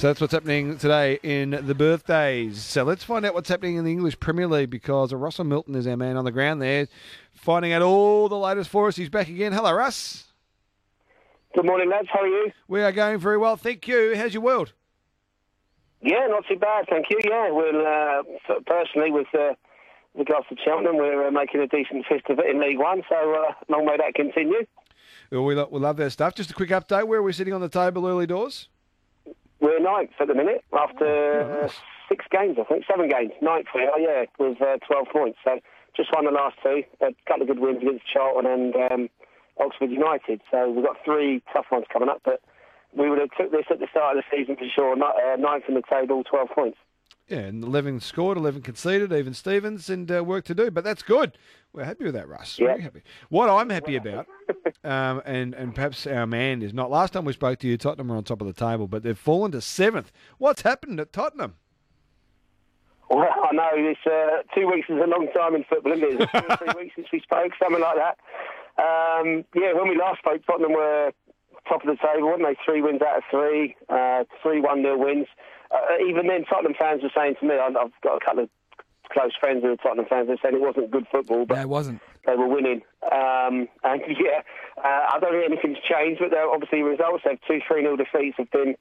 So that's what's happening today in the birthdays. So let's find out what's happening in the English Premier League because Russell Milton is our man on the ground there, finding out all the latest for us. He's back again. Hello, Russ. Good morning, lads. How are you? We are going very well, thank you. How's your world? Yeah, not too bad, thank you. Yeah, we'll personally with regards to Cheltenham, we're making a decent fist of it in League One. So long may that continue. Well, we love that stuff. Just a quick update. Where are we sitting on the table early doors? We're ninth at the minute after 6 games, I think. 7 games. Ninth we are, yeah, with 12 points. So just won the last 2. A couple of good wins against Charlton and Oxford United. So we've got 3 tough ones coming up, but we would have took this at the start of the season for sure. Ninth in the table, 12 points. Yeah, and 11 scored, 11 conceded, even Stevens, and work to do. But that's good. We're happy with that, Russ. Yeah. Very happy. What I'm happy about, and perhaps our man is not. Last time we spoke to you, Tottenham were on top of the table, but they've fallen to 7th. What's happened at Tottenham? Well, I know this 2 weeks is a long time in football, isn't it? It's 2 or 3 weeks since we spoke, something like that. Yeah, when we last spoke, Tottenham were top of the table, weren't they? 3 wins out of 3, 3 1-0 wins. Even then, Tottenham fans were saying to me, I've got a couple of close friends who are Tottenham fans, they're saying it wasn't good football, but No, it wasn't. they were winning. And yeah, I don't think anything's changed, but obviously results, they've 2-3-0 defeats have been,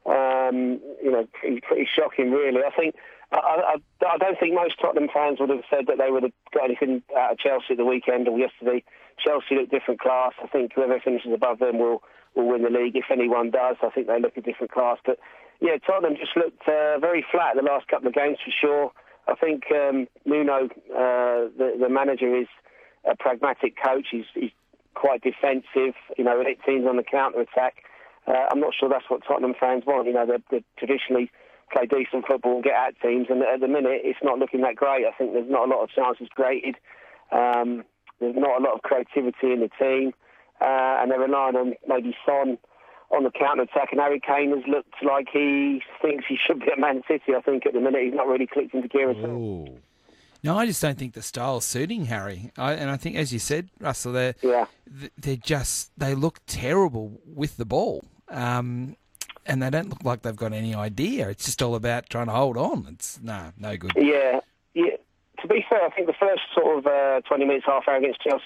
pretty shocking, really. I think I don't think most Tottenham fans would have said that they would have got anything out of Chelsea at the weekend or yesterday. Chelsea look different class. I think whoever finishes above them will win the league. If anyone does, I think they look a different class. But yeah, Tottenham just looked very flat the last couple of games for sure. I think Nuno, the manager, is a pragmatic coach. He's quite defensive. Elite teams on the counter-attack. I'm not sure that's what Tottenham fans want. They traditionally play decent football and get at teams, and at the minute it's not looking that great. I think there's not a lot of chances created. There's not a lot of creativity in the team, and they're relying on maybe Son on the counter-attack, and Harry Kane has looked like he thinks he should be at Man City. I think at the minute he's not really clicked into gear at all. No, I just don't think the style's suiting Harry. And I think, as you said, Russell, they look terrible with the ball. And they don't look like they've got any idea. It's just all about trying to hold on. It's no good. Yeah. To be fair, I think the first sort of 20 minutes, half hour against Chelsea,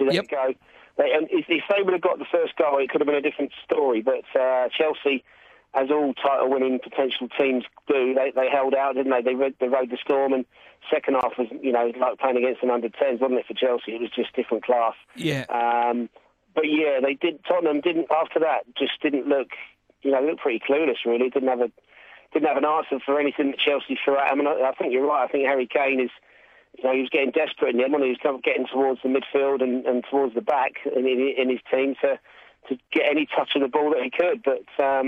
if they would have got the first goal, it could have been a different story. But Chelsea, as all title-winning potential teams do, they held out, didn't they? They rode the storm, and second half was, like playing against an under-10s, wasn't it, for Chelsea? It was just different class. Yeah. But yeah, they did. Tottenham didn't. After that, just didn't look. Looked pretty clueless. Really, didn't have an answer for anything that Chelsea threw at him. And I think you're right. I think Harry Kane is. He was getting desperate in the end when he was getting towards the midfield and towards the back in his team to get any touch of the ball that he could. But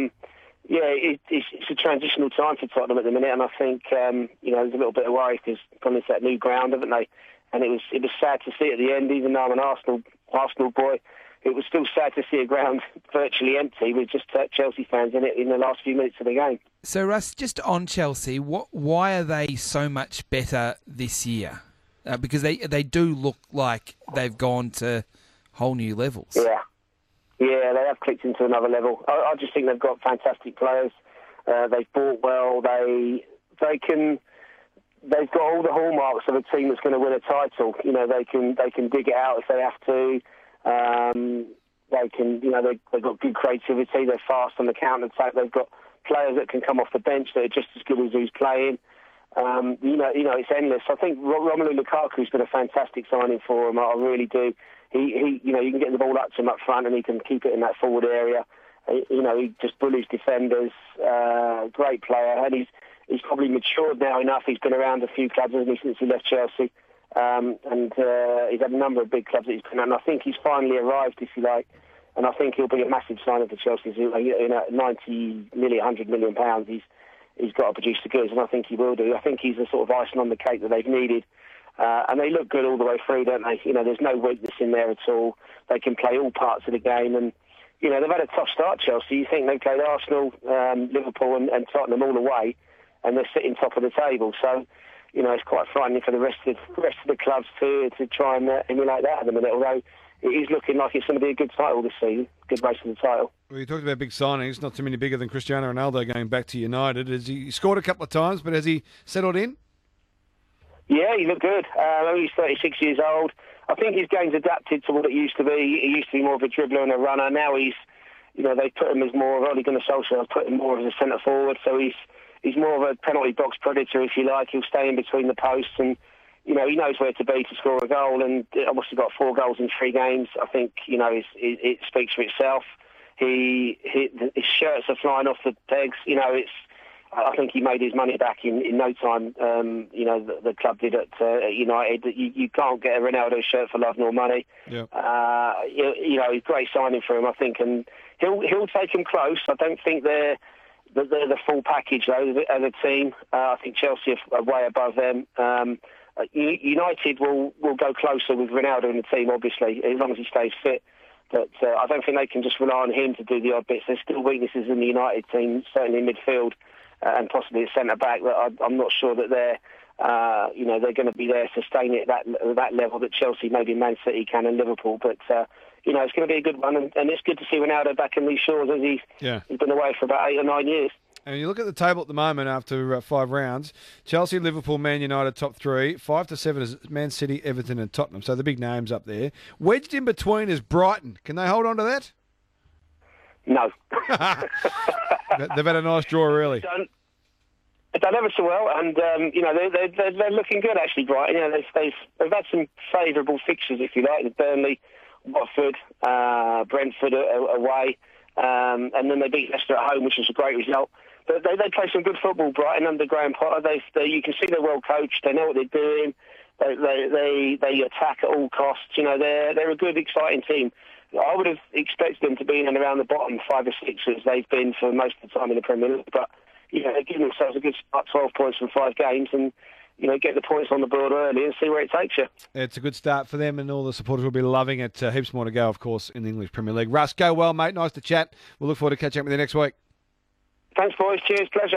it's a transitional time for Tottenham at the minute, and I think there's a little bit of worry because gone into that new ground, haven't they? And it was sad to see at the end, even though I'm an Arsenal boy. It was still sad to see a ground virtually empty with just Chelsea fans in it in the last few minutes of the game. So, Russ, just on Chelsea, why are they so much better this year? Because they do look like they've gone to whole new levels. Yeah, they have clicked into another level. I just think they've got fantastic players. They've bought well. They've got all the hallmarks of a team that's going to win a title. They can dig it out if they have to. They've got good creativity. They're fast on the counter-attack. They've got players that can come off the bench that are just as good as who's playing. It's endless. I think Romelu Lukaku's been a fantastic signing for him. I really do. You can get the ball up to him up front and he can keep it in that forward area. He just bullies defenders. Great player, and he's probably matured now enough. He's been around a few clubs, hasn't he, since he left Chelsea. He's had a number of big clubs that he's been at, and I think he's finally arrived, if you like. And I think he'll be a massive signing for Chelsea. 90, nearly £100 million. He's got to produce the goods, and I think he will do. I think he's the sort of icing on the cake that they've needed. And they look good all the way through, don't they? There's no weakness in there at all. They can play all parts of the game, and they've had a tough start, Chelsea. You think they played Arsenal, Liverpool, and Tottenham all away, and they're sitting top of the table. So, it's quite frightening for the rest of the clubs to try and emulate that at the minute. Although it is looking like it's going to be a good title this season, good race for the title. Well, you talked about big signings, not too many bigger than Cristiano Ronaldo going back to United. Has he scored a couple of times, but has he settled in? Yeah, he looked good. He's 36 years old. I think his game's adapted to what it used to be. He used to be more of a dribbler and a runner. Now he's, they put him as more of Ole Gunnar Solskjaer put him more as a centre forward. So he's more of a penalty box predator, if you like. He'll stay in between the posts and, he knows where to be to score a goal. And obviously got 4 goals in 3 games. I think, it speaks for itself. His shirts are flying off the pegs. I think he made his money back in no time. The club did at United. You can't get a Ronaldo shirt for love nor money. Yep. He's great signing for him, I think, and he'll take him close. I don't think they're the full package though as a team. I think Chelsea are way above them. United will go closer with Ronaldo in the team, obviously, as long as he stays fit. But I don't think they can just rely on him to do the odd bits. There's still weaknesses in the United team, certainly in midfield and possibly at centre back. That I'm not sure that they're going to be there sustaining it at that level that Chelsea, maybe Man City can, and Liverpool. But it's going to be a good one, and it's good to see Ronaldo back in these shores as he's been away for about 8 or 9 years. And you look at the table at the moment after 5 rounds, Chelsea, Liverpool, Man United, top 3. 5 to 7 is Man City, Everton and Tottenham. So the big names up there. Wedged in between is Brighton. Can they hold on to that? No. They've had a nice draw, really. They've done ever so well, and they're looking good, actually, Brighton. They've had some favourable fixtures, if you like, Burnley, Watford, Brentford away, and then they beat Leicester at home, which was a great result. But they play some good football, Brighton, under Graham Potter. You can see they're well coached. They know what they're doing. They attack at all costs. They're a good, exciting team. I would have expected them to be in and around the bottom 5 or 6 as they've been for most of the time in the Premier League. But they're giving themselves a good start, 12 points from 5 games, and get the points on the board early and see where it takes you. It's a good start for them, and all the supporters will be loving it. Heaps more to go, of course, in the English Premier League. Russ, go well, mate. Nice to chat. We'll look forward to catching up with you next week. Thanks, boys. Cheers. Pleasure.